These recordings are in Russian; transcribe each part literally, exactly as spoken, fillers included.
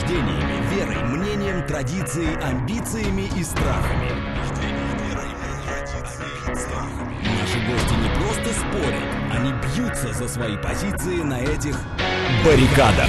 убеждениями, верой, мнением, традицией, амбициями и страхами. Наши гости не просто спорят, они бьются за свои позиции на этих баррикадах.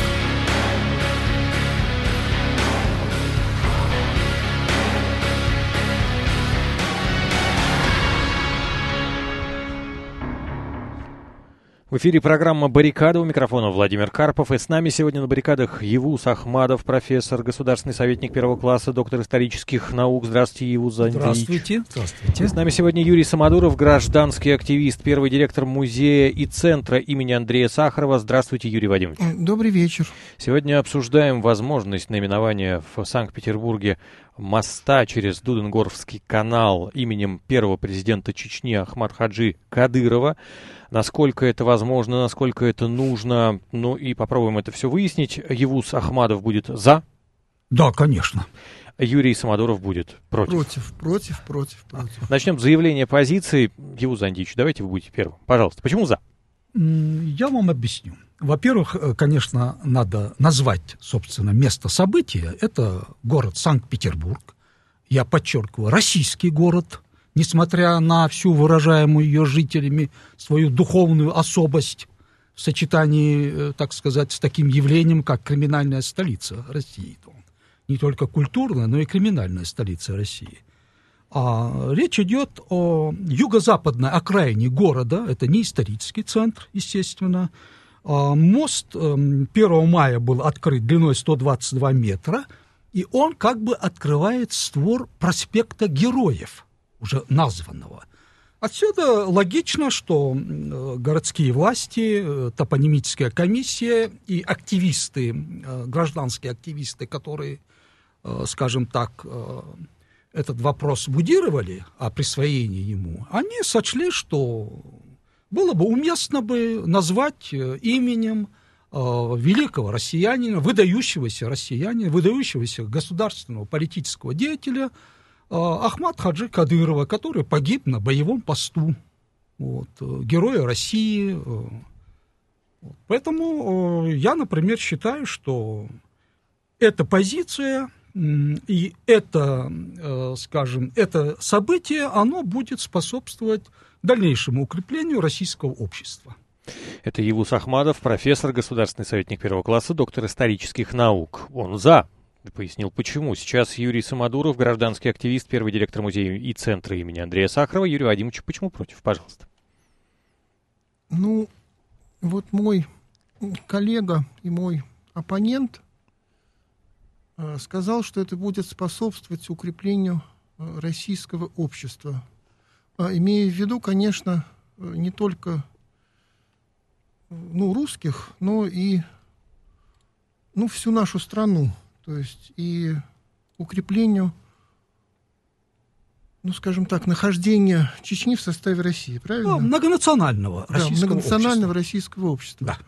В эфире программа «Баррикада», у микрофона Владимир Карпов, и с нами сегодня на баррикадах Евуз Ахмадов, профессор, государственный советник первого класса, доктор исторических наук. Здравствуйте, Евуз Андреевич. Здравствуйте. Здравствуйте. С нами сегодня Юрий Самодуров, гражданский активист, первый директор музея и центра имени Андрея Сахарова. Здравствуйте, Юрий Вадимович. Добрый вечер. Сегодня обсуждаем возможность наименования в Санкт-Петербурге моста через Дуденгорфский канал именем первого президента Чечни Ахмад-Хаджи Кадырова. Насколько это возможно, насколько это нужно, ну и попробуем это все выяснить. Евуз Ахмадов будет за? Да, конечно. Юрий Самодуров будет против? Против, против, против, против. Начнем с заявления позиции. Евуз Андреевич, давайте вы будете первым. Пожалуйста, почему за? Я вам объясню. Во-первых, конечно, надо назвать, собственно, место события. Это город Санкт-Петербург. Я подчеркиваю, российский город, несмотря на всю выражаемую ее жителями свою духовную особость в сочетании, так сказать, с таким явлением, как криминальная столица России. Не только культурная, но и криминальная столица России. А речь идет о юго-западной окраине города, это не исторический центр, естественно. А мост первого мая был открыт длиной сто двадцать два метра, и он как бы открывает створ проспекта Героев, уже названного. Отсюда логично, что городские власти, топонимическая комиссия и активисты, гражданские активисты, которые, скажем так, этот вопрос будировали о присвоении ему, они сочли, что было бы уместно бы назвать именем великого россиянина, выдающегося россиянина, выдающегося государственного политического деятеля Ахмад-Хаджи Кадырова, который погиб на боевом посту, вот, героя России. Поэтому я, например, считаю, что эта позиция и это, скажем, это событие, оно будет способствовать дальнейшему укреплению российского общества. Это Евуз Ахмадов, профессор, государственный советник первого класса, доктор исторических наук. Он за. Пояснил, почему. Сейчас Юрий Самодуров, гражданский активист, первый директор музея и центра имени Андрея Сахарова. Юрий Вадимович, почему против? Пожалуйста. Ну, вот мой коллега и мой оппонент э, сказал, что это будет способствовать укреплению э, российского общества. А, имея в виду, конечно, э, не только э, ну, русских, но и ну, всю нашу страну. То есть и укреплению, ну, скажем так, нахождения Чечни в составе России, правильно? Ну, многонационального да, российского многонационального общества. российского общества.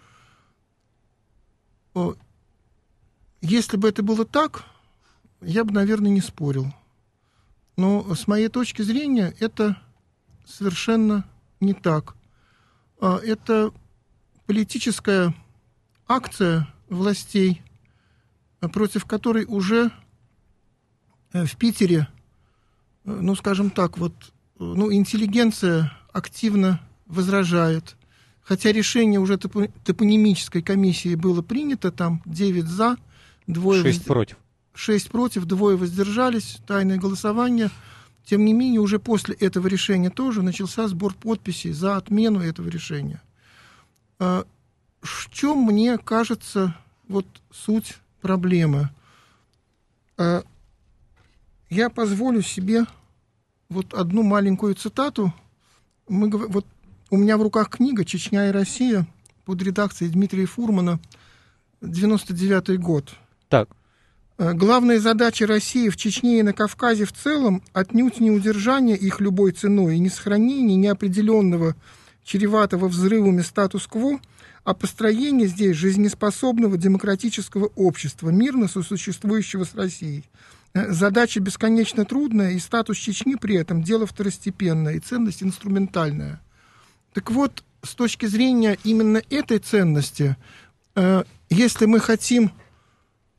Да. Если бы это было так, я бы, наверное, не спорил. Но с моей точки зрения это совершенно не так. Это политическая акция властей, против которой уже в Питере, ну, скажем так, вот, ну, интеллигенция активно возражает. Хотя решение уже топонимической комиссии было принято, там девять за, двое... Шесть против. Шесть против, двое воздержались, тайное голосование. Тем не менее, уже после этого решения тоже начался сбор подписей за отмену этого решения. В чем, мне кажется, вот суть проблемы? Я позволю себе вот одну маленькую цитату. Мы, вот у меня в руках книга «Чечня и Россия» под редакцией Дмитрия Фурмана, девяносто девятый год. Так. Главная задача России в Чечне и на Кавказе в целом отнюдь не удержание их любой ценой и не сохранение неопределенного, чреватого взрывами статус-кво, а построение здесь жизнеспособного демократического общества, мирно сосуществующего с Россией. Задача бесконечно трудная, и статус Чечни при этом дело второстепенное, и ценность инструментальная. Так вот, с точки зрения именно этой ценности, если мы хотим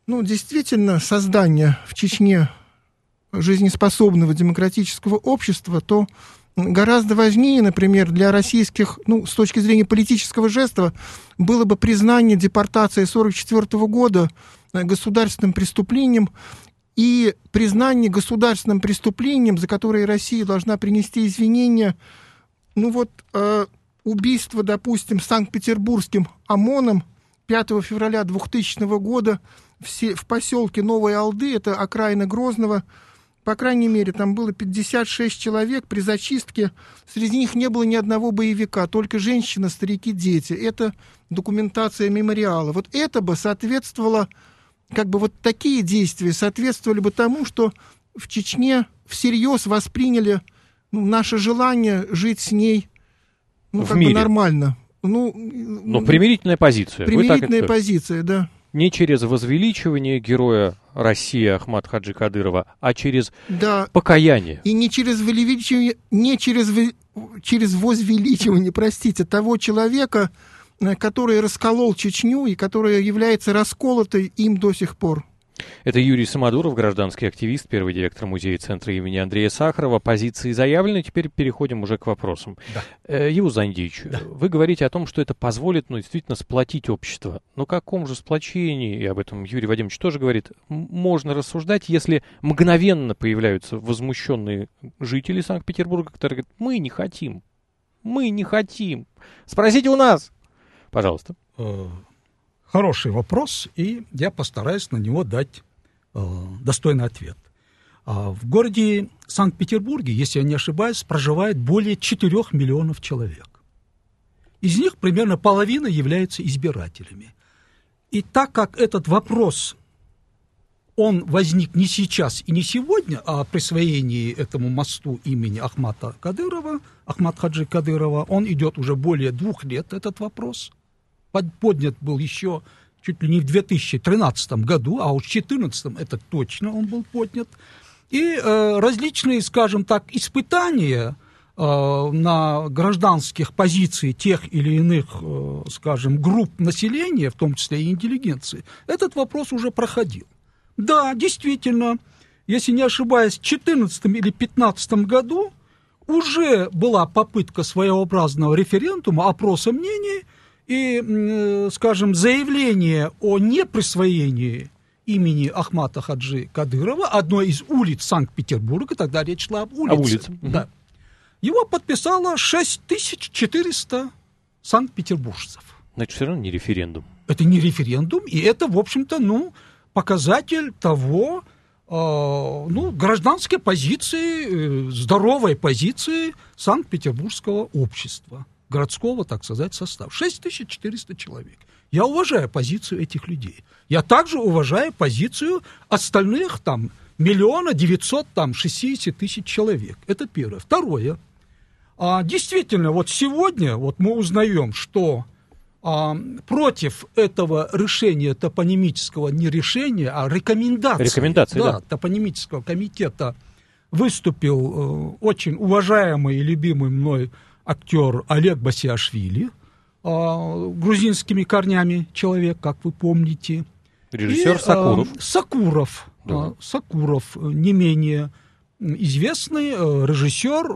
Ну, действительно, создание в Чечне жизнеспособного демократического общества, то гораздо важнее, например, для российских, ну, с точки зрения политического жеста, было бы признание депортации сорок четвёртого года государственным преступлением и признание государственным преступлением, за которое Россия должна принести извинения, ну вот, э, убийство, допустим, Санкт-Петербургским ОМОНом пятого февраля двухтысячного года в, се- в поселке Новой Алды, это окраина Грозного. По крайней мере, там было пятьдесят шесть человек при зачистке. Среди них не было ни одного боевика, только женщины, старики, дети. Это документация мемориала. Вот это бы соответствовало, как бы вот такие действия соответствовали бы тому, что в Чечне всерьез восприняли, ну, наше желание жить с ней, ну, в как мире. бы нормально. Ну, Но примирительная позиция. Примирительная позиция, да. Не через возвеличивание героя России Ахмата Хаджи Кадырова, а через да. покаяние. И не через возвеличивание, не через, через возвеличивание, простите, того человека, который расколол Чечню и который является расколотой им до сих пор. Это Юрий Самодуров, гражданский активист, первый директор музея-центра имени Андрея Сахарова. Позиции заявлены, теперь переходим уже к вопросам. Да. Евус Зандиевич, да. Вы говорите о том, что это позволит, ну, действительно сплотить общество. Но о каком же сплочении, и об этом Юрий Вадимович тоже говорит, можно рассуждать, если мгновенно появляются возмущенные жители Санкт-Петербурга, которые говорят: мы не хотим, мы не хотим. Спросите у нас. Пожалуйста. Хороший вопрос, и я постараюсь на него дать э, достойный ответ. А в городе Санкт-Петербурге, если я не ошибаюсь, проживает более четырёх миллионов человек. Из них примерно половина являются избирателями. И так как этот вопрос, он возник не сейчас и не сегодня, а о присвоении этому мосту имени Ахмата Кадырова, Ахмат Хаджи Кадырова, он идет уже более двух лет, этот вопрос. Поднят был еще чуть ли не в две тысячи тринадцатом году, а уж в две тысячи четырнадцатом это точно он был поднят. И э, различные, скажем так, испытания э, на гражданских позиций тех или иных, э, скажем, групп населения, в том числе и интеллигенции, этот вопрос уже проходил. Да, действительно, если не ошибаюсь, в две тысячи четырнадцатом или две тысячи пятнадцатом году уже была попытка своеобразного референдума, опроса мнений, и, скажем, заявление о неприсвоении имени Ахмата Хаджи Кадырова, одной из улиц Санкт-Петербурга, тогда речь шла об улице. О улице. Да. Его подписало шесть тысяч четыреста санкт-петербуржцев. Значит, все равно не референдум. Это не референдум, и это, в общем-то, ну, показатель того, э, ну, гражданской позиции, э, здоровой позиции санкт-петербургского общества. Городского, так сказать, состава. шесть тысяч четыреста человек. Я уважаю позицию этих людей. Я также уважаю позицию остальных, там, миллиона девятьсот, там, шестьдесят тысяч человек. Это первое. Второе. А, действительно, вот сегодня вот мы узнаем, что а, против этого решения топонимического, не решения, а рекомендации, рекомендации да, да. топонимического комитета выступил э, очень уважаемый и любимый мной актер Олег Басиашвили, грузинскими корнями человек, как вы помните. Режиссер и, Сакуров. Сакуров. Да. Сакуров, не менее известный режиссер,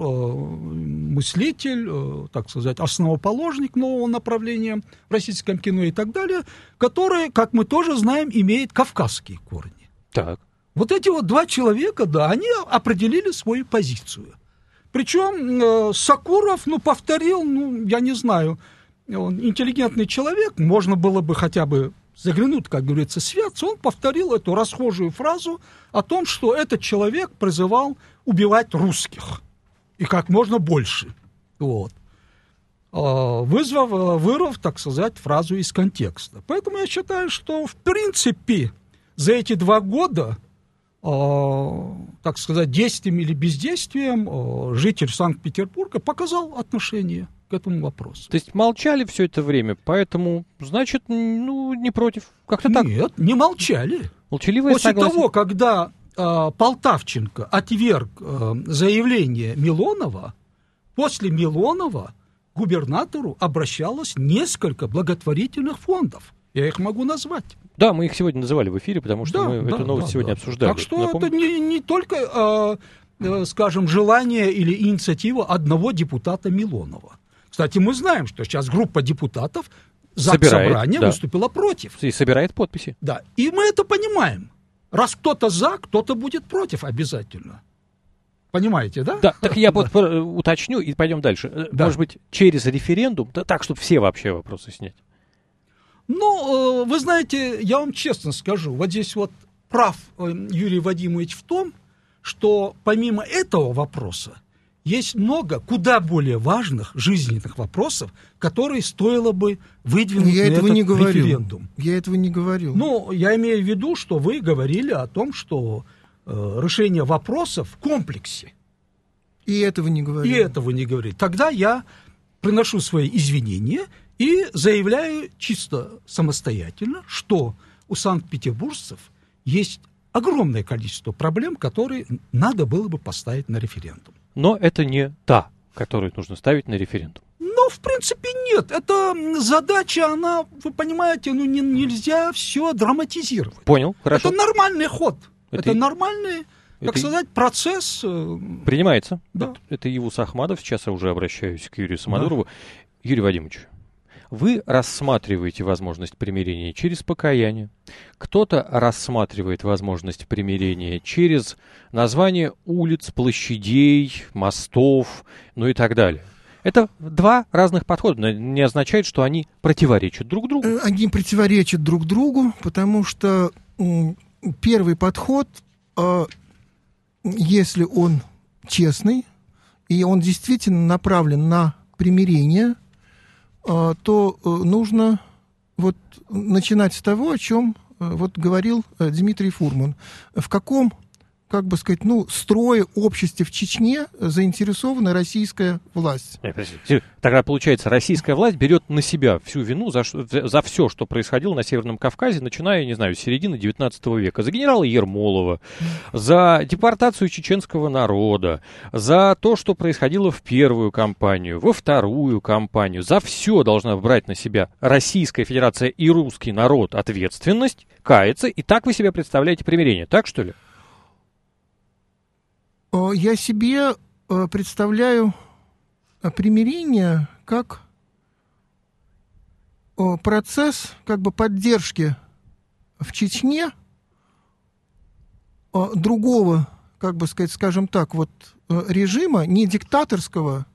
мыслитель, так сказать, основоположник нового направления в российском кино и так далее, который, как мы тоже знаем, имеет кавказские корни. Так. Вот эти вот два человека, да, они определили свою позицию. Причем э, Сакуров, ну, повторил, ну, я не знаю, он интеллигентный человек, можно было бы хотя бы заглянуть, как говорится, свет, он повторил эту расхожую фразу о том, что этот человек призывал убивать русских, и как можно больше, вот, э, вызвав, вырвав, так сказать, фразу из контекста. Поэтому я считаю, что, в принципе, за эти два года... так сказать, действием или бездействием житель Санкт-Петербурга показал отношение к этому вопросу. То есть молчали все это время, поэтому, значит, ну, не против. Как-то так. Нет, не молчали. Молчаливое После согласие. того, когда э, Полтавченко отверг э, заявление Милонова, после Милонова к губернатору обращалось несколько благотворительных фондов. Я их могу назвать. Да, мы их сегодня называли в эфире, потому что Да, мы да, эту новость да, сегодня да. обсуждали. Так что Напомню... это не, не только, э, э, скажем, желание или инициатива одного депутата Милонова. Кстати, мы знаем, что сейчас группа депутатов Заксобрания да. выступила против. И собирает подписи. Да, и мы это понимаем. Раз кто-то за, кто-то будет против обязательно. Понимаете, да? Да, так я вот уточню и пойдем дальше. Да. Может быть, через референдум, да, так, чтобы все вообще вопросы снять. Ну, вы знаете, я вам честно скажу, вот здесь вот прав Юрий Вадимович в том, что помимо этого вопроса есть много куда более важных жизненных вопросов, которые стоило бы выдвинуть я на этого этот не говорил. референдум. Я этого не говорил. Ну, я имею в виду, что вы говорили о том, что э, решение вопросов в комплексе. И этого не говорил. И этого не говорили. Тогда я приношу свои извинения и заявляю чисто самостоятельно, что у санкт-петербуржцев есть огромное количество проблем, которые надо было бы поставить на референдум. Но это не та, которую нужно ставить на референдум. Ну, в принципе, нет. Эта задача, она, вы понимаете, ну не, нельзя все драматизировать. Понял, хорошо. Это нормальный ход. Это, Это- нормальный, как это- сказать, процесс. э, Принимается. Да. Это, это Евус Ахмадов. Сейчас я уже обращаюсь к Юрию Самодурову. Юрий Вадимович, вы рассматриваете возможность примирения через покаяние. Кто-то рассматривает возможность примирения через название улиц, площадей, мостов, ну и так далее. Это два разных подхода, но не означает, что они противоречат друг другу. Э, Они противоречат друг другу, потому что м, первый подход, э, если он честный, и он действительно направлен на примирение, э, то э, нужно вот начинать с того, о чем э, вот говорил э, Дмитрий Фурман. В каком, как бы сказать, ну, строе обществе в Чечне заинтересована российская власть. Э, подождите. Тогда, получается, российская власть берет на себя всю вину за, ш- за, за все, что происходило на Северном Кавказе, начиная, не знаю, с середины девятнадцатого века. За генерала Ермолова, за депортацию чеченского народа, за то, что происходило в первую кампанию, во вторую кампанию. За все должна брать на себя Российская Федерация и русский народ ответственность, каяться. И так вы себе представляете примирение, так что ли? Э, Я себе э, представляю э, примирение как э, процесс как бы поддержки в Чечне э, другого, как бы сказать, скажем так, вот э, режима, не диктаторского,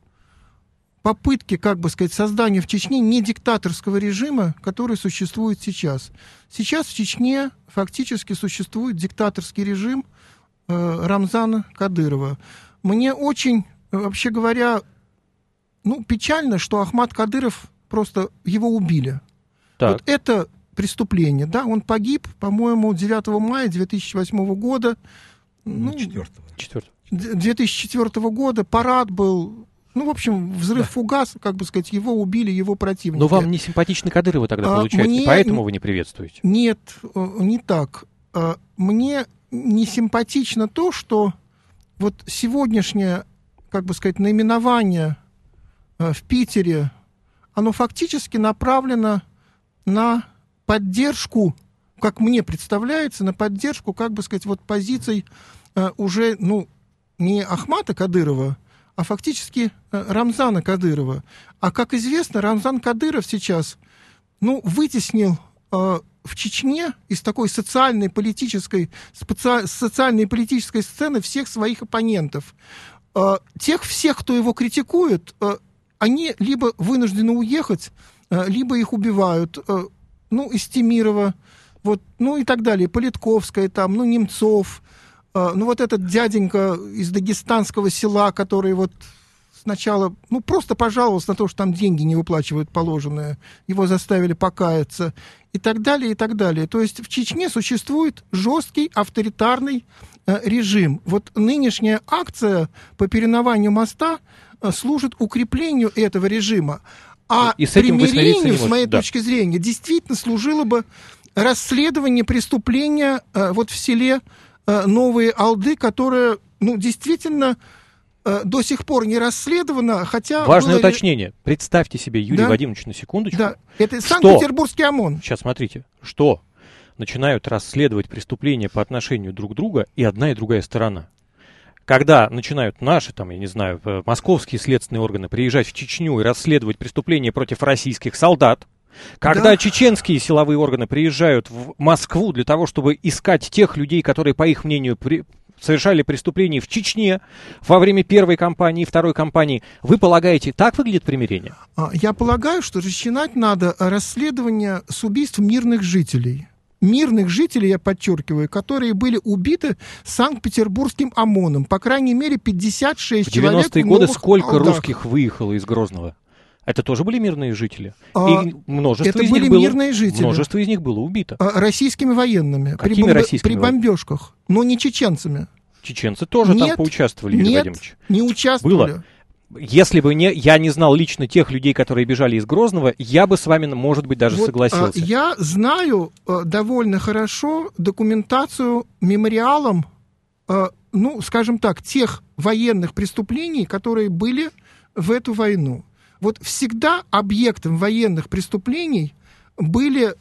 попытки, как бы сказать, создания в Чечне не диктаторского режима, который существует сейчас. Сейчас в Чечне фактически существует диктаторский режим э, Рамзана Кадырова. Мне очень, э, вообще говоря, ну, печально, что Ахмад Кадыров просто его убили. Так. Вот это преступление, да, он погиб, по-моему, девятого мая две тысячи восьмого года. Ну, четвертого. Четвертый. две тысячи четвёртого года, парад был, ну, в общем, взрыв-фугас, как бы сказать, его убили, его противники. Но вам не симпатичны Кадыровы тогда, А, получается, мне- поэтому вы не приветствуете. Нет, э, не так. Э, Мне не симпатично то, что вот сегодняшнее, как бы сказать, наименование э, в Питере, оно фактически направлено на поддержку, как мне представляется, на поддержку, как бы сказать, вот позиций э, уже, ну, не Ахмата Кадырова, а фактически э, Рамзана Кадырова. А, как известно, Рамзан Кадыров сейчас, ну, вытеснил э, в Чечне из такой социальной политической, специ- социальной политической сцены всех своих оппонентов. Э, тех всех, кто его критикует, э, они либо вынуждены уехать, э, либо их убивают. Э, ну, Истемирова, вот, ну и так далее, Политковская там, ну, Немцов, э, ну, вот этот дяденька из дагестанского села, который вот сначала, ну, просто пожаловался на то, что там деньги не выплачивают положенные, его заставили покаяться, и так далее, и так далее. То есть в Чечне существует жесткий авторитарный э, режим. Вот нынешняя акция по переименованию моста э, служит укреплению этого режима. А И с этим вы смириться не примирению, с можете, моей да. точки зрения, действительно служило бы расследование преступления э, вот в селе э, Новые Алды, которое, ну, действительно э, до сих пор не расследовано, хотя... Важное было ре- уточнение. Представьте себе, Юрий Да. Вадимович, на секундочку. Да, это Что? Санкт-Петербургский ОМОН. Сейчас смотрите, что начинают расследовать преступления по отношению друг к другу и одна и другая сторона. Когда начинают наши, там, я не знаю, московские следственные органы приезжать в Чечню и расследовать преступления против российских солдат, когда да. чеченские силовые органы приезжают в Москву для того, чтобы искать тех людей, которые, по их мнению, при... совершали преступления в Чечне во время первой кампании и второй кампании, вы полагаете, так выглядит примирение? Я полагаю, что начинать надо расследование с убийств мирных жителей. Мирных жителей, я подчеркиваю, которые были убиты Санкт-Петербургским ОМОНом. По крайней мере, пятьдесят шесть человек. В девяностые годы сколько Алдах. русских выехало из Грозного? Это тоже были мирные жители? А, и множество это из были них было, мирные жители. Множество из них было убито. А, российскими военными. Какими при, бомб... российскими? При бомбежках. Но не чеченцами. Чеченцы тоже нет, там поучаствовали, Юрий нет, Вадимович. не участвовали. Было. Если бы не, я не знал лично тех людей, которые бежали из Грозного, я бы с вами, может быть, даже вот, согласился. А, я знаю а, довольно хорошо документацию мемориалом, а, ну, скажем так, тех военных преступлений, которые были в эту войну. Вот всегда объектом военных преступлений были,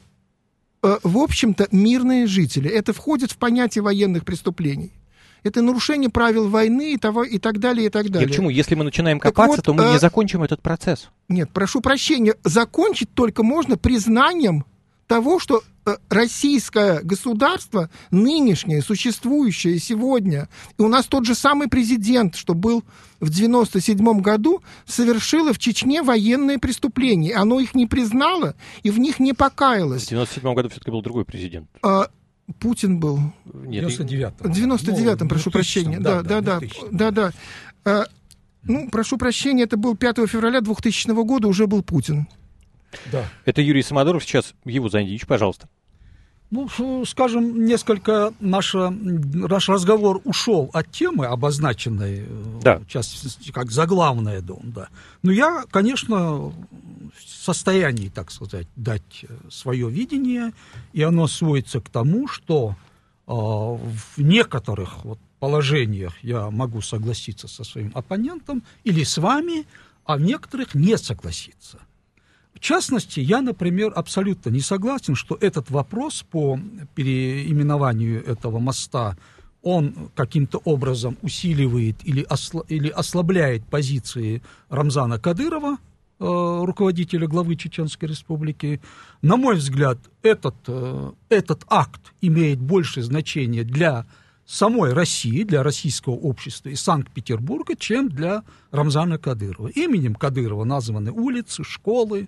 а, в общем-то, мирные жители. Это входит в понятие военных преступлений. Это нарушение правил войны и, того, и так далее, и так далее. И к чему? Если мы начинаем копаться, вот, то мы э... не закончим этот процесс. Нет, прошу прощения, закончить только можно признанием того, что э, российское государство, нынешнее, существующее сегодня, и у нас тот же самый президент, что был в девяносто седьмом году, совершило в Чечне военные преступления. Оно их не признало и в них не покаялось. В девяносто седьмом году все-таки был другой президент. А, Путин был. В девяносто девятом. В девяносто девятом, ну, прошу прощения. Да, да, да, да, да. А, ну, прошу прощения, это был пятого февраля двухтысячного года, уже был Путин. Да. Это Юрий Самодуров, сейчас его зайдите, пожалуйста. Ну, скажем, несколько наш, наш разговор ушел от темы, обозначенной, да. сейчас как заглавная, да. Но я, конечно, в состоянии, так сказать, дать свое видение, и оно сводится к тому, что э, в некоторых вот положениях я могу согласиться со своим оппонентом или с вами, а в некоторых не согласиться. В частности, я, например, абсолютно не согласен, что этот вопрос по переименованию этого моста, он каким-то образом усиливает или, осла- или ослабляет позиции Рамзана Кадырова, э, руководителя главы Чеченской Республики. На мой взгляд, этот, э, этот акт имеет большее значение для самой России, для российского общества и Санкт-Петербурга, чем для Рамзана Кадырова. Именем Кадырова названы улицы, школы,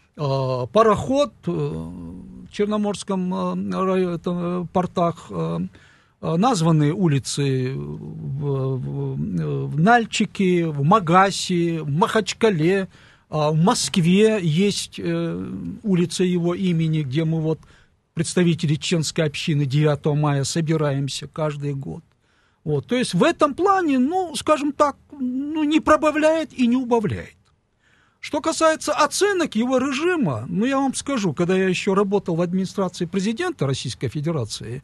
э, пароход э, в Черноморском э, это, портах, э, названы улицы в, в, в Нальчике, в Магасе, в Махачкале, э, в Москве есть э, улица его имени, где мы вот представители чеченской общины девятого мая собираемся каждый год. Вот. То есть в этом плане, ну, скажем так, ну, не прибавляет и не убавляет. Что касается оценок его режима, ну, я вам скажу, когда я еще работал в администрации президента Российской Федерации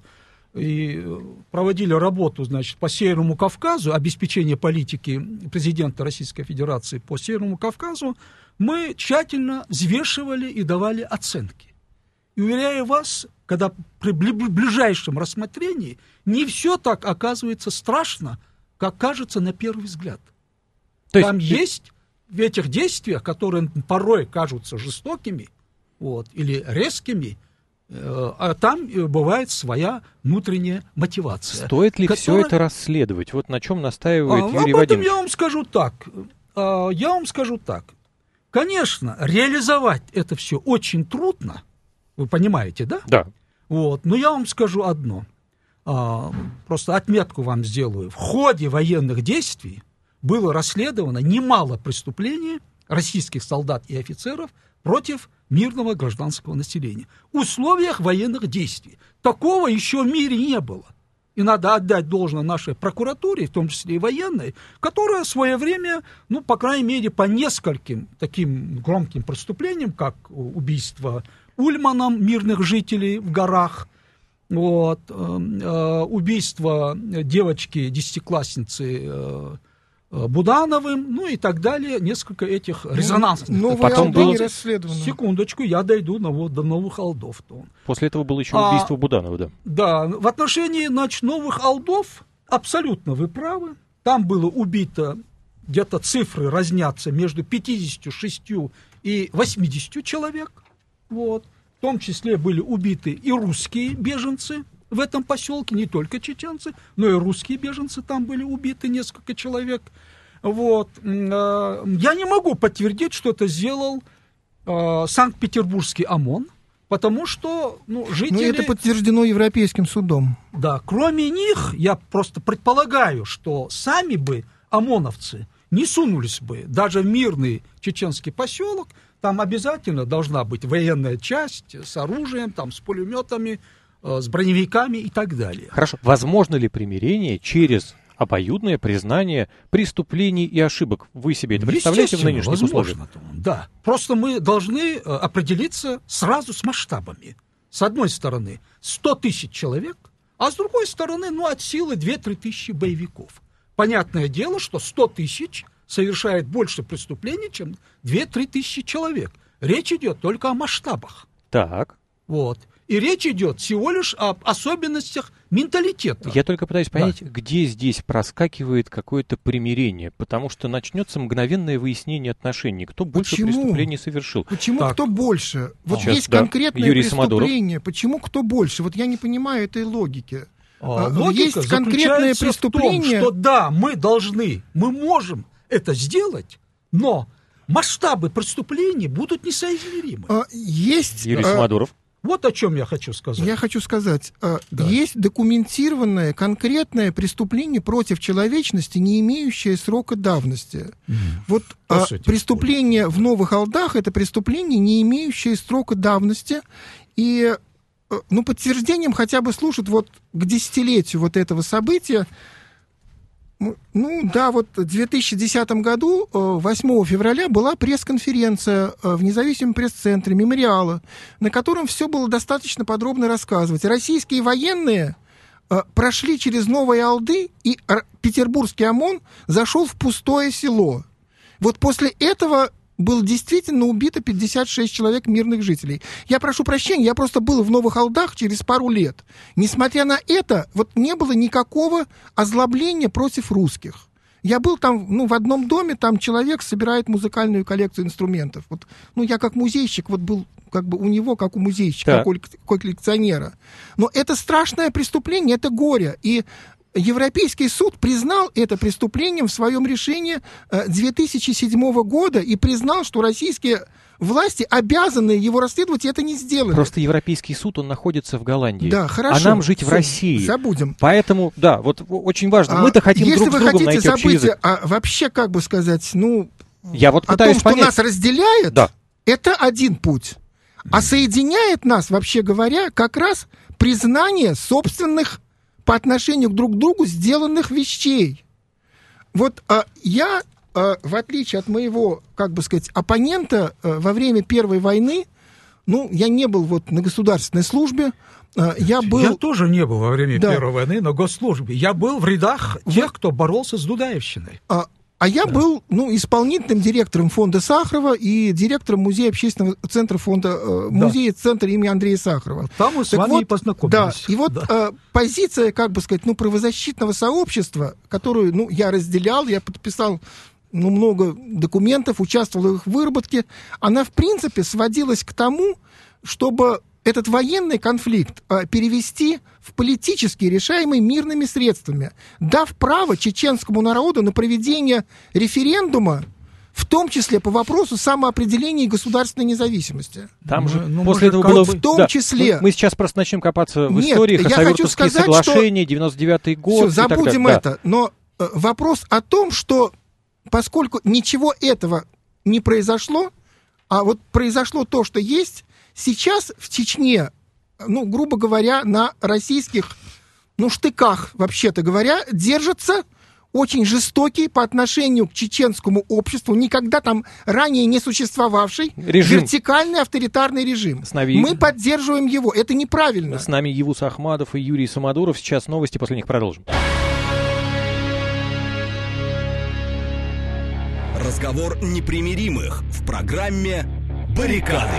и проводили работу, значит, по Северному Кавказу, обеспечение политики президента Российской Федерации по Северному Кавказу, мы тщательно взвешивали и давали оценки. И уверяю вас, когда при ближайшем рассмотрении не все так оказывается страшно, как кажется на первый взгляд. То есть... Там есть в этих действиях, которые порой кажутся жестокими, вот, или резкими, э, а там бывает своя внутренняя мотивация. Стоит ли которая... все это расследовать? Вот на чем настаивает а, Юрий об этом Вадимович. Я вам скажу так. А, я вам скажу так. Конечно, реализовать это все очень трудно. Вы понимаете, да? Да. Вот. Но я вам скажу одно. А, просто отметку вам сделаю. В ходе военных действий было расследовано немало преступлений российских солдат и офицеров против мирного гражданского населения. В условиях военных действий. Такого еще в мире не было. И надо отдать должное нашей прокуратуре, в том числе и военной, которая в свое время, ну, по крайней мере, по нескольким таким громким преступлениям, как убийство Ульманом мирных жителей в горах, вот, э, э, убийство девочки, десятиклассницы, э, Будановым, ну и так далее, несколько этих резонансных. Новые Потом Алды было- не расследованы. Секундочку, я дойду на, вот, до новых Алдов. После этого было еще А- убийство Буданова, да. Да, в отношении, значит, новых Алдов абсолютно вы правы. Там было убито, где-то цифры разнятся между пятьюдесятью шестью и восьмидесятью человек. Вот. В том числе были убиты и русские беженцы в этом поселке, не только чеченцы, но и русские беженцы там были убиты, несколько человек. Вот. Э, Я не могу подтвердить, что это сделал э, Санкт-Петербургский ОМОН, потому что ну, Но жители... это подтверждено Европейским судом. Да, кроме них, я просто предполагаю, что сами бы ОМОНовцы не сунулись бы даже в мирный чеченский поселок. Там обязательно должна быть военная часть с оружием, там, с пулеметами, э, с броневиками и так далее. Хорошо. Возможно ли примирение через обоюдное признание преступлений и ошибок? Вы себе это представляете в Естественно, нынешних возможно, условиях? да. Просто мы должны э, определиться сразу с масштабами. С одной стороны, сто тысяч человек, а с другой стороны, ну, от силы две-три тысячи боевиков. Понятное дело, что сто тысяч совершает больше преступлений, чем две-три тысячи человек. Речь идет только о масштабах. Так. Вот. И речь идет всего лишь об особенностях менталитета. Я только пытаюсь понять, Да. где здесь проскакивает какое-то примирение, потому что начнется мгновенное выяснение отношений, кто больше Почему? преступлений совершил. Почему Так. кто больше? Вот Сейчас, есть да. конкретное Юрий Самодуров. преступление. Почему кто больше? Вот я не понимаю этой логики. А, А, логика есть конкретное заключается в том, преступление. что да, мы должны, мы можем это сделать, но масштабы преступлений будут несоизмеримы. А, Есть... Юрий а, Самодуров. Вот о чем я хочу сказать. Я хочу сказать, а, Да. есть документированное конкретное преступление против человечности, не имеющее срока давности. Вот Кто а, с этим преступление в Новых Алдах — это преступление, не имеющее срока давности. И э, ну, подтверждением хотя бы служит вот к десятилетию вот этого события. Ну, Ну да, вот в две тысячи десятом году, э, восьмого февраля, была пресс-конференция э, в независимом пресс-центре «Мемориала», на котором все было достаточно подробно рассказывать. Российские военные э, прошли через Новые Алды, и р- петербургский ОМОН зашел в пустое село. Вот после этого было действительно убито пятьдесят шесть человек мирных жителей. Я прошу прощения, я просто был в Новых Алдах через пару лет. Несмотря на это, вот не было никакого озлобления против русских. Я был там, ну, в одном доме, там человек собирает музыкальную коллекцию инструментов. Вот, ну, я как музейщик, вот был как бы у него, как у музейщика, Так. как у коллек- коллекционера. Но это страшное преступление, это горе. И Европейский суд признал это преступлением в своем решении э, две тысячи седьмого года и признал, что российские власти обязаны его расследовать, и это не сделали. Просто Европейский суд, он находится в Голландии. Да, хорошо. А нам жить в Всё, России. Забудем. Поэтому, да, вот в- очень важно. А, Мы-то хотим если друг с вы другом хотите найти общий забыть, язык. а вообще, как бы сказать, ну, Я вот о том, пытаюсь что понять. нас разделяет, Да. это один путь. А соединяет нас, вообще говоря, как раз признание собственных по отношению друг к другу сделанных вещей. Вот а, я, а, в отличие от моего, как бы сказать, оппонента а, во время Первой войны, ну, я не был вот на государственной службе, а, я был... Я тоже не был во время Да. Первой войны на госслужбе. Я был в рядах тех, кто боролся с Дудаевщиной. А, а я был, ну, исполнительным директором фонда Сахарова и директором музея общественного центра фонда, э, Да. музея центра имени Андрея Сахарова. Там мы с Так вами вот, и познакомились. Да, и вот Да. э, позиция, как бы сказать, ну, правозащитного сообщества, которую, ну, я разделял, я подписал, ну, много документов, участвовал в их выработке, она, в принципе, сводилась к тому, чтобы этот военный конфликт э, перевести в политически решаемый мирными средствами, дав право чеченскому народу на проведение референдума, в том числе по вопросу самоопределения и государственной независимости. Там Ну, же ну, после может, этого как было... бы- В том Да, числе... Мы, мы сейчас просто начнем копаться в Нет, истории, я хочу Хасавюртовские сказать, соглашения, девяносто девятый год Все, и так далее. забудем Да. это. Но э, вопрос о том, что поскольку ничего этого не произошло, а вот произошло то, что есть, сейчас в Чечне, ну, грубо говоря, на российских, ну, штыках, вообще-то говоря, держится очень жестокий по отношению к чеченскому обществу, никогда там ранее не существовавший Режим. вертикальный авторитарный режим. С нами- Мы поддерживаем его. Это неправильно. С нами Евус Ахмадов и Юрий Самодуров. Сейчас новости, после них продолжим. Разговор непримиримых в программе «Баррикады».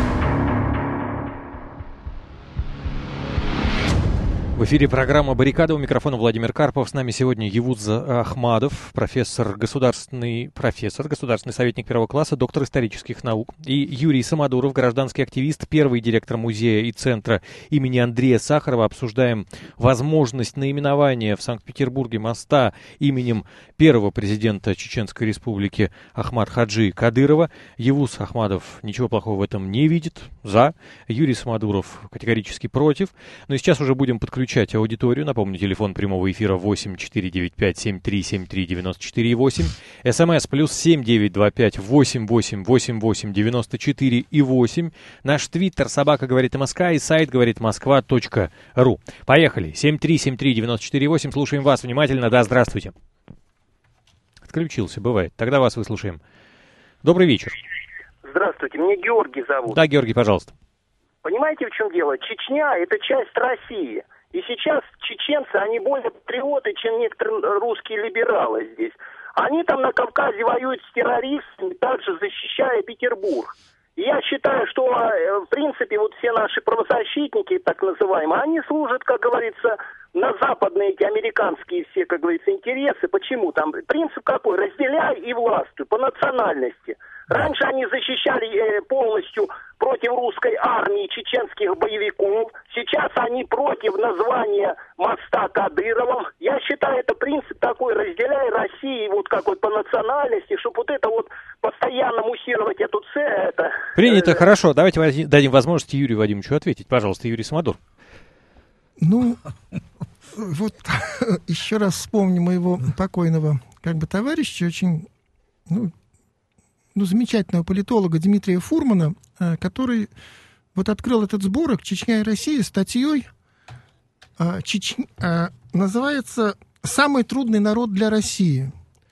В эфире программа «Баррикада», у микрофона Владимир Карпов. С нами сегодня Евуз Ахмадов, профессор, государственный профессор, государственный советник первого класса, доктор исторических наук. И Юрий Самодуров, гражданский активист, первый директор музея и центра имени Андрея Сахарова. Обсуждаем возможность наименования в Санкт-Петербурге моста именем первого президента Чеченской Республики Ахмад-Хаджи Кадырова. Евуз Ахмадов ничего плохого в этом не видит, за. Юрий Самодуров категорически против. Но и сейчас уже будем подключать аудиторию. Напомню, телефон прямого эфира восемь четыре девять пять семь три семь три девять четыре восемь. СМС плюс семь девять два пять восемь восемь восемь восемь девяносто четыре и восемь. Наш твиттер собака говорит МСК и сайт говорит москва точка ру. Поехали. семь три семь три девять четыре восемь. Слушаем вас внимательно. Да, здравствуйте. Отключился, бывает. Тогда вас выслушаем. Добрый вечер. Здравствуйте, меня Георгий зовут. Да, Георгий, пожалуйста. Понимаете, в чем дело? Чечня – это часть России. И сейчас чеченцы, они более патриоты, чем некоторые русские либералы здесь. Они там на Кавказе воюют с террористами, также защищая Петербург. И я считаю, что, в принципе, вот все наши правозащитники, так называемые, они служат, как говорится, на западные эти американские все, как говорится, интересы. Почему? Там принцип какой? Разделяй и властвуй по национальности. Раньше они защищали э, полностью против русской армии чеченских боевиков. Сейчас они против названия моста Кадыровым. Я считаю, это принцип такой: разделяй Россию вот как вот по национальности, чтобы вот это вот постоянно муссировать эту цель. Это, Принято, э, хорошо. Давайте дадим возможность Юрию Вадимовичу ответить. Пожалуйста, Юрий Самодур. Ну, вот еще раз вспомню моего покойного как бы товарища, очень, ну, ну, замечательного политолога Дмитрия Фурмана, который вот открыл этот сборок «Чечня и Россия» статьей, Чеч... называется «Самый трудный народ для России».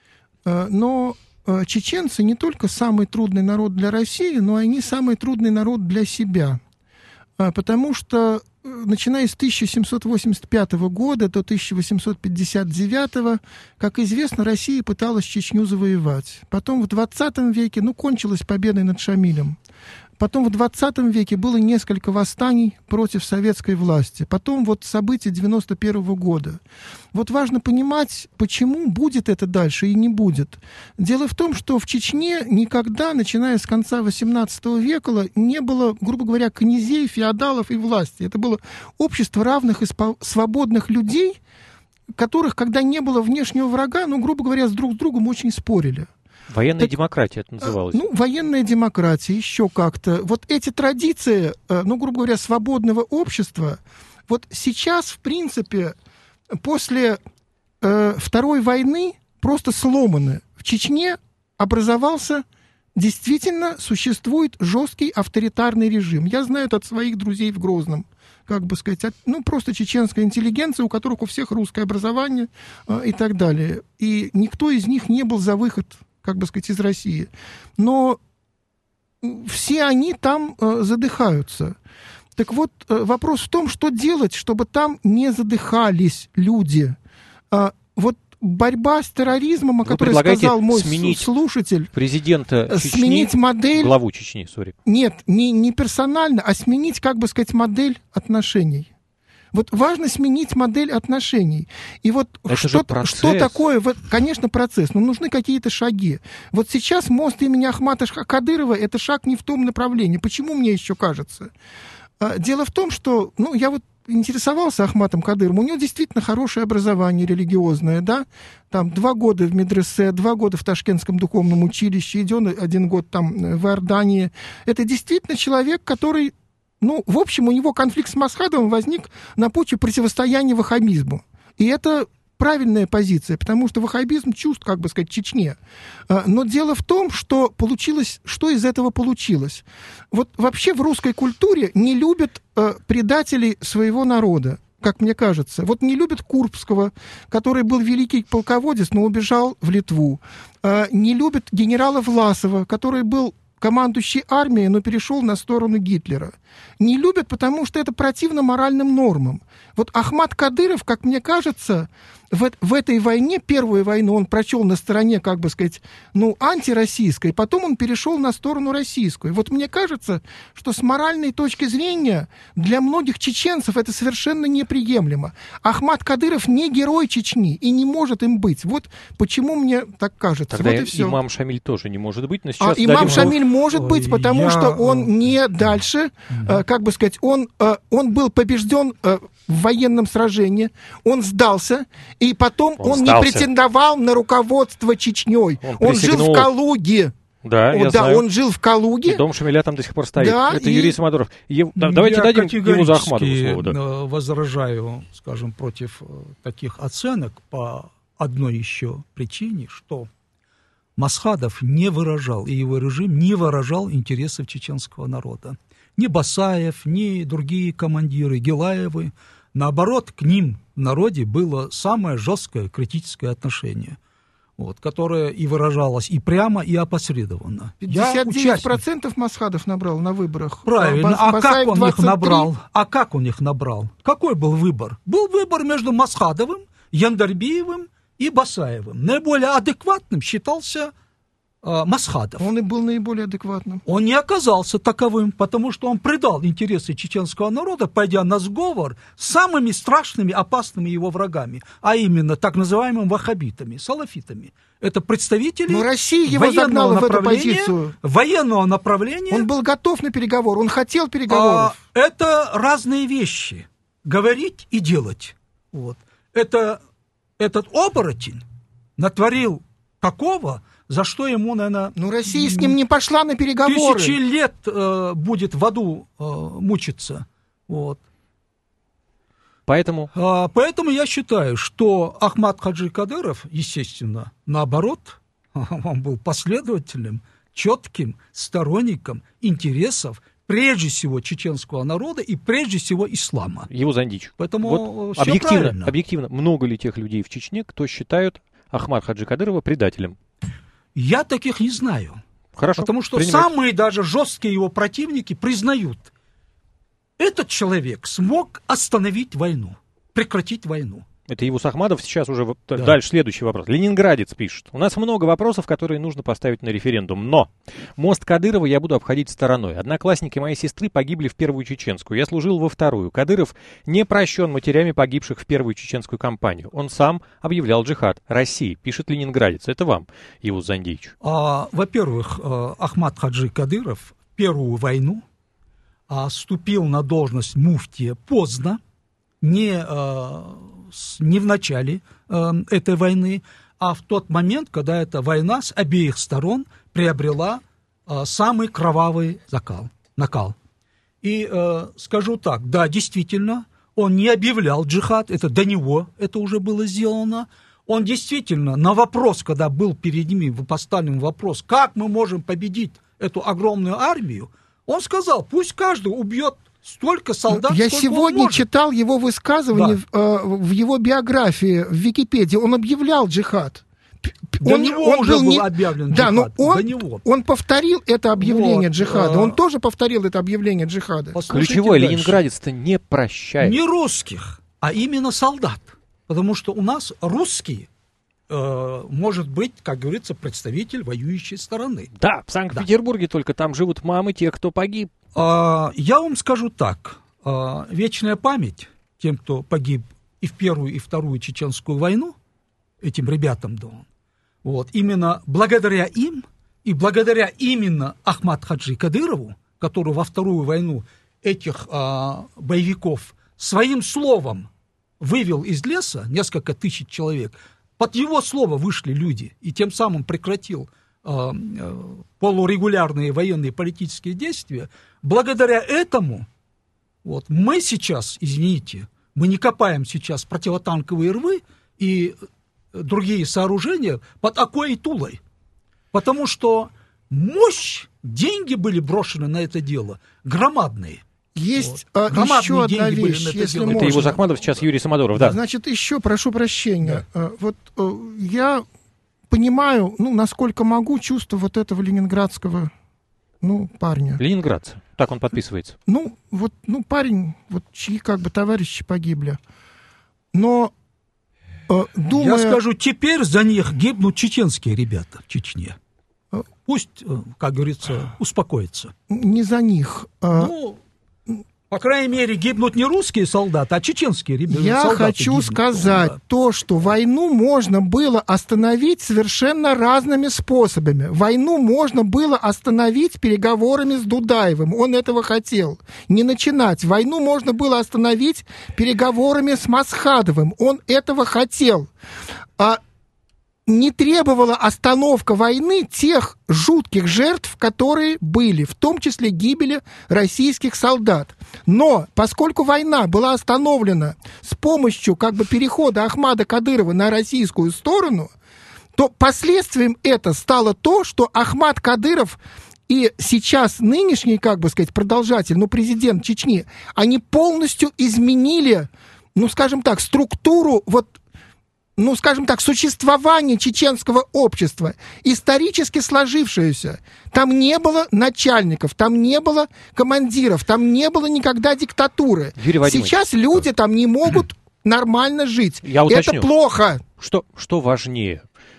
Но чеченцы не только самый трудный народ для России, но они самый трудный народ для себя. Потому что, начиная с тысяча семьсот восемьдесят пятого года до тысяча восемьсот пятьдесят девятого, как известно, Россия пыталась Чечню завоевать. Потом в двадцатом веке, ну, кончилась победой над Шамилем. Потом в двадцатом веке было несколько восстаний против советской власти. Потом вот события девяносто первого года. Вот важно понимать, почему будет это дальше и не будет. Дело в том, что в Чечне никогда, начиная с конца восемнадцатого века, не было, грубо говоря, князей, феодалов и власти. Это было общество равных и свободных людей, которых, когда не было внешнего врага, ну, грубо говоря, с друг с другом очень спорили. Военная так, демократия это называлось. Ну, военная демократия, еще как-то. Вот эти традиции, ну, грубо говоря, свободного общества, вот сейчас, в принципе, после э, Второй войны просто сломаны. В Чечне образовался, действительно, существует жесткий авторитарный режим. Я знаю это от своих друзей в Грозном. Как бы сказать, от, ну, просто чеченская интеллигенция, у которых у всех русское образование э, и так далее. И никто из них не был за выход, как бы сказать, из России. Но все они там э, задыхаются. Так вот, э, вопрос в том, что делать, чтобы там не задыхались люди. А, вот борьба с терроризмом, о которой сказал мой слушатель, президента Чечни, сменить модель... главу Чечни, сори. Нет, не, не персонально, а сменить, как бы сказать, модель отношений. Вот важно сменить модель отношений. И вот что, что такое, конечно, процесс, но нужны какие-то шаги. Вот сейчас мост имени Ахмата Кадырова – это шаг не в том направлении. Почему мне еще кажется? Дело в том, что, ну, я вот интересовался Ахматом Кадыровым, у него действительно хорошее образование религиозное, да, там два года в медресе, два года в Ташкентском духовном училище, идет один год там в Иордании. Это действительно человек, который... Ну, в общем, у него конфликт с Масхадовым возник на почве противостояния ваххабизму. И это правильная позиция, потому что ваххабизм чужд, как бы сказать, Чечне. Но дело в том, что получилось, что из этого получилось. Вот вообще в русской культуре не любят предателей своего народа, как мне кажется. Вот не любят Курбского, который был великий полководец, но убежал в Литву. Не любят генерала Власова, который был командующий армией, но перешел на сторону Гитлера. Не любят, потому что это противно моральным нормам. Вот Ахмат Кадыров, как мне кажется, в, в этой войне, первую войну он прочел на стороне, как бы сказать, ну, антироссийской, потом он перешел на сторону российскую. Вот мне кажется, что с моральной точки зрения для многих чеченцев это совершенно неприемлемо. Ахмат Кадыров не герой Чечни и не может им быть. Вот почему мне так кажется. Тогда вот и все. имам Шамиль тоже не может быть. Но сейчас а имам дадим... Шамиль может быть, потому Я... что он не дальше, э, как бы сказать, он, э, он был побежден э, в военном сражении, он сдался, и потом он, Он не сдался. претендовал на руководство Чечней. Он Он, жил присягнул- в Калуге. Да, О, я да, знаю. он жил в Калуге. И дом Шамиля там до сих пор стоит. Да, Это и- Юрий Самодуров. Ев- да, давайте Я дадим ему за Ахматову категорически, слово. Да. э, возражаю, скажем, против э, таких оценок по одной еще причине, что Масхадов не выражал, и его режим не выражал интересов чеченского народа. Ни Басаев, ни другие командиры, Гилаевы. Наоборот, к ним в народе было самое жесткое критическое отношение, вот, которое и выражалось и прямо, и опосредованно. Я пятьдесят девять участник. процентов Масхадов набрал на выборах. Правильно. Бас- А Басаев как он двадцать их три. набрал? А как он их набрал? Какой был выбор? Был выбор между Масхадовым, Яндарбиевым и Басаевым. Наиболее адекватным считался э, Масхадов. Он и был наиболее адекватным. Он не оказался таковым, потому что он предал интересы чеченского народа, пойдя на сговор с самыми страшными, опасными его врагами, а именно так называемыми ваххабитами, салафитами. Это представители Но Россия его военного загнала в эту направления, позицию. военного направления. Он был готов на переговоры, он хотел переговоров. А, это разные вещи. Говорить и делать. Вот. Это, этот оборотень натворил такого, за что ему, наверное... Но Россия с ним не пошла на переговоры. Тысячи лет э, будет в аду э, мучиться. Вот. Поэтому А, поэтому я считаю, что Ахмат Хаджи Кадыров, естественно, наоборот, он был последовательным, четким сторонником интересов, прежде всего, чеченского народа и прежде всего ислама. его Зандич. Поэтому Вот всё объективно, правильно. объективно, много ли тех людей в Чечне, кто считают Ахмата Хаджи Кадырова предателем? Я таких не знаю. Хорошо. Потому что принимаю. самые даже жесткие его противники признают, этот человек смог остановить войну, прекратить войну. Это Евус Ахмадов. Сейчас уже вот Да. дальше следующий вопрос. Ленинградец пишет. У нас много вопросов, которые нужно поставить на референдум. Но мост Кадырова я буду обходить стороной. Одноклассники моей сестры погибли в Первую Чеченскую. Я служил во Вторую. Кадыров не прощен матерями погибших в Первую Чеченскую кампанию. Он сам объявлял джихад России, пишет ленинградец. Это вам, Евус Зандич. А, во-первых, э, Ахмат Хаджи Кадыров в Первую войну а, вступил на должность муфтия поздно, не, э, с- не в начале э, этой войны, а в тот момент, когда эта война с обеих сторон приобрела э, самый кровавый закал, накал. И э, скажу так, да, действительно, он не объявлял джихад, это до него это уже было сделано. Он действительно на вопрос, когда был перед ними поставлен вопрос, как мы можем победить эту огромную армию, он сказал, пусть каждый убьет столько солдат, Я сколько сегодня он может. читал его высказывание Да. в, э, в его биографии в Википедии. Он объявлял джихад. П- п- До него уже был объявлен Да, но джихад, он, до него. он повторил это объявление Вот, джихада. э, Он тоже повторил это объявление джихада. Послушайте Ключевой дальше. ленинградец-то не прощает. Не русских, а именно солдат. Потому что у нас русский э, может быть, как говорится, представитель воюющей стороны. Да, в Санкт-Петербурге только там живут мамы тех, кто погиб. А, я вам скажу так. А, вечная память тем, кто погиб и в Первую, и Вторую Чеченскую войну, этим ребятам, да, вот, именно благодаря им и благодаря именно Ахмат Хаджи Кадырову, который во Вторую войну этих а, боевиков своим словом вывел из леса несколько тысяч человек, под его слово вышли люди, и тем самым прекратил а, а, полурегулярные военные политические действия, благодаря этому вот, мы сейчас, извините, мы не копаем сейчас противотанковые рвы и другие сооружения под Окой и Тулой, потому что мощь, деньги были брошены на это дело, громадные. Есть Вот. а, Громадные еще одна деньги были вещь, на это если дело. Это можно. Евус Ахмадов, сейчас Юрий Самодуров. Да. Значит, еще, прошу прощения, э, вот э, я понимаю, ну, насколько могу, чувство вот этого ленинградского, ну, парня. Ленинградцы. Так он подписывается. Ну, вот, ну, парень, вот чьи как бы товарищи погибли. Но Думая... Я скажу, теперь за них гибнут чеченские ребята в Чечне. Пусть, как говорится, успокоятся. Не за них. Ну, по крайней мере, гибнут не русские солдаты, а чеченские ребята. Я хочу гибнут. сказать да. то, что войну можно было остановить совершенно разными способами. Войну можно было остановить переговорами с Дудаевым. Он этого хотел. Не начинать. Войну можно было остановить переговорами с Масхадовым. Он этого хотел. А не требовала остановка войны тех жутких жертв, которые были, в том числе гибели российских солдат. Но поскольку война была остановлена с помощью как бы перехода Ахмада Кадырова на российскую сторону, то последствием это стало то, что Ахмад Кадыров и сейчас нынешний, как бы сказать, продолжатель, ну, президент Чечни, они полностью изменили, ну, скажем так, структуру вот ну, скажем так, существование чеченского общества, исторически сложившееся. Там не было начальников, там не было командиров, там не было никогда диктатуры. Сейчас люди там не могут нормально жить. Я уточню. Это плохо. Что, что важнее?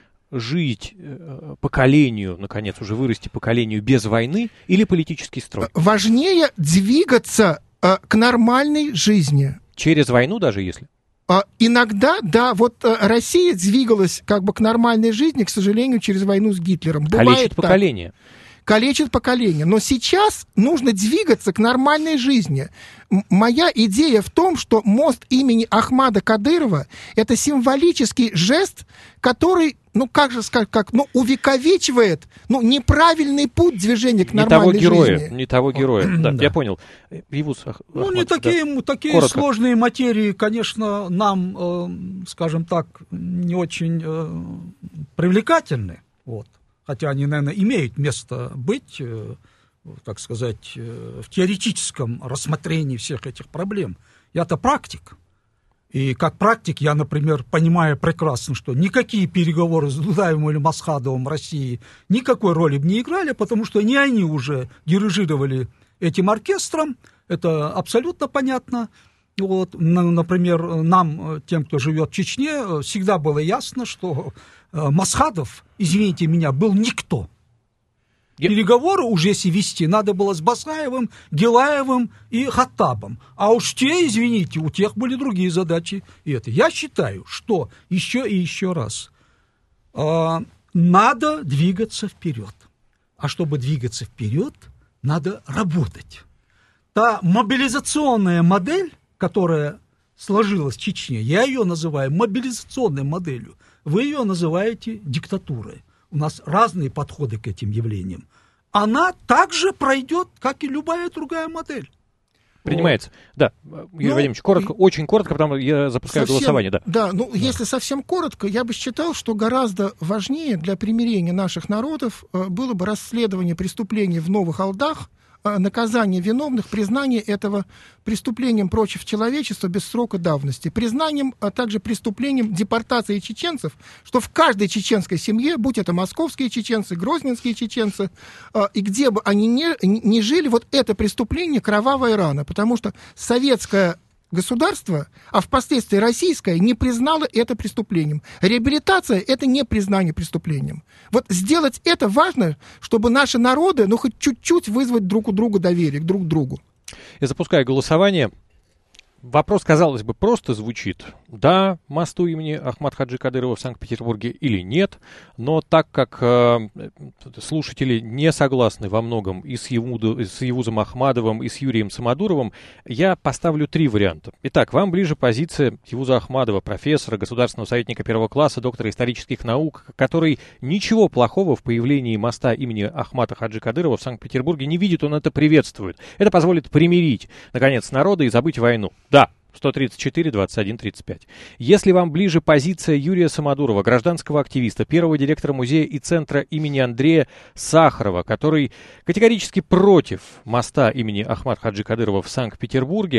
Жить э, поколению, наконец, уже вырасти поколению без войны или политический строй? Важнее двигаться э, к нормальной жизни. Через войну даже, если? Иногда, да, вот Россия двигалась как бы к нормальной жизни, к сожалению, через войну с Гитлером. Бывает Калечит так. поколение. Калечит поколение. Но сейчас нужно двигаться к нормальной жизни. М- моя идея в том, что мост имени Ахмада Кадырова – это символический жест, который, ну как же сказать, как, ну, увековечивает ну, неправильный путь движения к нормальной не того героя, жизни. Не того героя, да, я понял. Евус, Ах, ну, не Ахмад, такие, да. такие Коротко. сложные материи, конечно, нам, э, скажем так, не очень э, привлекательны. Вот. Хотя они, наверное, имеют место быть, э, так сказать, э, в теоретическом рассмотрении всех этих проблем. Я-то практик. И как практик я, например, понимаю прекрасно, что никакие переговоры с Дудаевым или Масхадовым в России никакой роли не играли, потому что не они уже дирижировали этим оркестром. Это абсолютно понятно. Вот, например, нам, тем, кто живет в Чечне, всегда было ясно, что Масхадов, извините меня, был никто. Переговоры уже если вести, надо было с Басаевым, Гилаевым и Хаттабом. А уж те, извините, у тех были другие задачи. И это. Я считаю, что еще и еще раз э, надо двигаться вперед. А чтобы двигаться вперед, надо работать. Та мобилизационная модель, которая сложилась в Чечне, я ее называю мобилизационной моделью. Вы ее называете диктатурой. У нас разные подходы к этим явлениям. Она также пройдет, как и любая другая модель. Принимается. Да, Юрий ну, Вадимович, коротко, и... очень коротко, потому что я запускаю совсем, голосование. Да, да ну да. Если совсем коротко, я бы считал, что гораздо важнее для примирения наших народов было бы расследование преступлений в Новых Алдах, наказание виновных, признание этого преступлением против человечества без срока давности, признанием, а также преступлением депортации чеченцев, что в каждой чеченской семье, будь это московские чеченцы, грозненские чеченцы, и где бы они ни, ни жили, вот это преступление кровавая рана, потому что советское государство, а впоследствии российское, не признало это преступлением. Реабилитация – это не признание преступлением. Вот сделать это важно, чтобы наши народы, ну, хоть чуть-чуть вызвать друг у друга доверие, друг к другу. Я запускаю голосование. Вопрос, казалось бы, просто звучит. Да, мосту имени Ахмад Хаджи Кадырова в Санкт-Петербурге или нет, но так как э, слушатели не согласны во многом и с, Евуду, с Евузом Ахмадовым, и с Юрием Самодуровым, я поставлю три варианта. Итак, вам ближе позиция Евуза Ахмадова, профессора, государственного советника первого класса, доктора исторических наук, который ничего плохого в появлении моста имени Ахмада Хаджи Кадырова в Санкт-Петербурге не видит, он это приветствует. Это позволит примирить, наконец, народы и забыть войну. Да, сто тридцать четыре двадцать один тридцать пять. Если вам ближе позиция Юрия Самодурова, гражданского активиста, первого директора музея и центра имени Андрея Сахарова, который категорически против моста имени Ахмад Хаджи Кадырова в Санкт-Петербурге,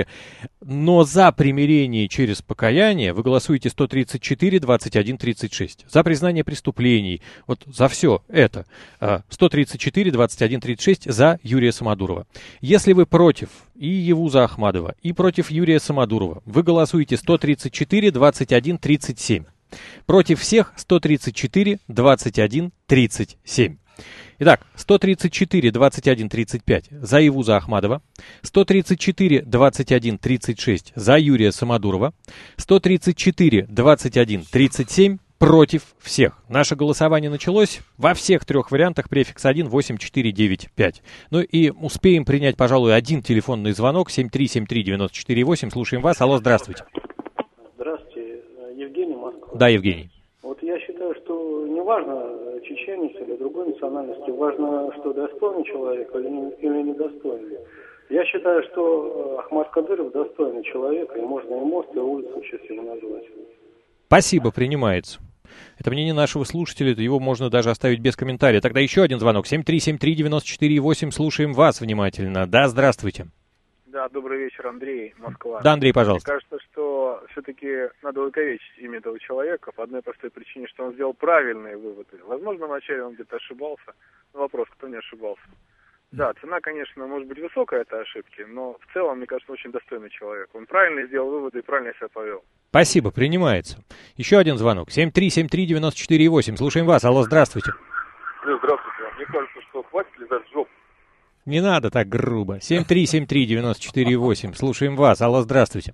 но за примирение через покаяние, вы голосуете сто тридцать четыре двадцать один тридцать шесть. За признание преступлений, вот за все это. сто тридцать четыре двадцать один тридцать шесть за Юрия Самодурова. Если вы против и Евуза Ахмадова, и против Юрия Самодурова, вы голосуете сто тридцать четыре двадцать один тридцать семь. Против всех сто тридцать четыре двадцать один тридцать семь. Итак, сто тридцать четыре двадцать один тридцать пять за Ивуза Ахмадова, сто тридцать четыре двадцать один тридцать шесть за Юрия Самодурова, сто тридцать четыре двадцать один тридцать семь против всех. Наше голосование началось во всех трех вариантах, префикс один восемь четыре девять пять. Ну и успеем принять, пожалуй, один телефонный звонок семь три семь три девять четыре восемь. Слушаем вас. Алло, здравствуйте. Здравствуйте, Евгений, Москва. Да, Евгений. Вот я считаю, что не важно, чеченец или другой национальности, важно, что достойный человек или, не, или недостойный. Я считаю, что Ахмад Кадыров достойный человек, и можно и мост, и улицу в честь его назвать. Спасибо, принимается. Это мнение нашего слушателя, его можно даже оставить без комментария. Тогда еще один звонок. семь три семь три девять четыре восемь. Слушаем вас внимательно. Да, здравствуйте. Да, добрый вечер, Андрей, Москва. Да, Андрей, пожалуйста. Мне кажется, что все-таки надо увековечить имя этого человека по одной простой причине, что он сделал правильные выводы. Возможно, вначале он где-то ошибался. Но вопрос, кто не ошибался. Да, цена, конечно, может быть высокая этой ошибки, но в целом, мне кажется, очень достойный человек. Он правильно сделал выводы и правильно себя повел. Спасибо, принимается. Еще один звонок. семь три семь три девять четыре восемь. Слушаем вас. Алло, здравствуйте. Здравствуйте. Мне кажется, что хватит лизать жопу. Не надо так грубо. семь три семь три девять четыре восемь. Слушаем вас. Алло, здравствуйте.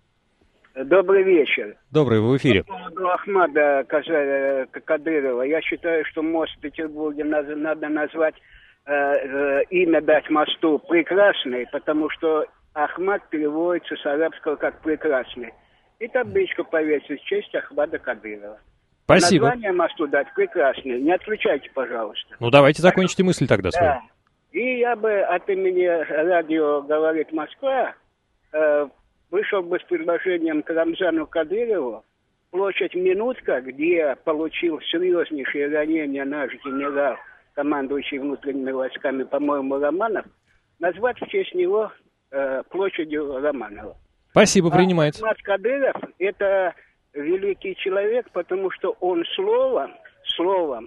Добрый вечер. Добрый, вы в эфире. По поводу Ахмада Кадырова. Я считаю, что мост в Петербурге надо, надо назвать, э, э, имя дать мосту «Прекрасный», потому что Ахмад переводится с арабского как «прекрасный». И табличку повесить в честь Ахмада Кадырова. Спасибо. Название мосту дать «Прекрасный». Не отключайте, пожалуйста. Ну, давайте закончите мысль тогда свою. Да. И я бы от имени радио «Говорит Москва» э, вышел бы с предложением к Рамзану Кадырову площадь Минутка, где получил серьезнейшие ранения наш генерал, командующий внутренними войсками, по-моему, Романов, назвать в честь него э, площадью Романова. Спасибо, принимается. А Ахмад Кадыров – это великий человек, потому что он словом, словом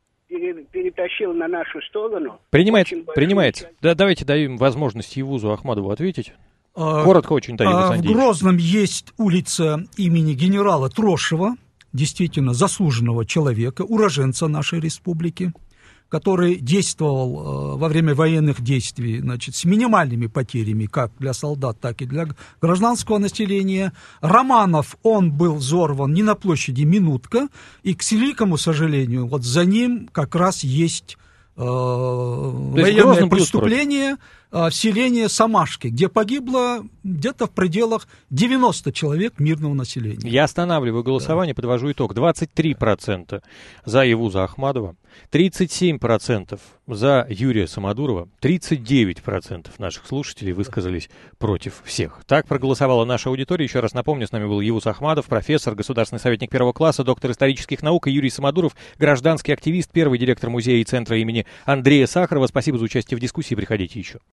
перетащил на нашу сторону. Принимается, принимается. Да, давайте даем возможность Ивузу Ахмадову ответить. Коротко очень, Таир а, Андреевич. В Грозном есть улица имени генерала Трошева, действительно заслуженного человека, уроженца нашей республики, который действовал э, во время военных действий, значит, с минимальными потерями, как для солдат, так и для гражданского населения. Романов, он был взорван не на площади Минутка, и, к великому сожалению, вот за ним как раз есть э, военное преступление э, в селении Самашки, где погибло где-то в пределах девяносто человек мирного населения. Я останавливаю голосование, да. Подвожу итог. двадцать три процента за Ивуза Ахмадова, тридцать семь процентов за Юрия Самодурова, тридцать девять процентов наших слушателей высказались против всех. Так проголосовала наша аудитория. Еще раз напомню, с нами был Ивуз Ахмадов, профессор, государственный советник первого класса, доктор исторических наук, и Юрий Самодуров, гражданский активист, первый директор музея и центра имени Андрея Сахарова. Спасибо за участие в дискуссии. Приходите еще.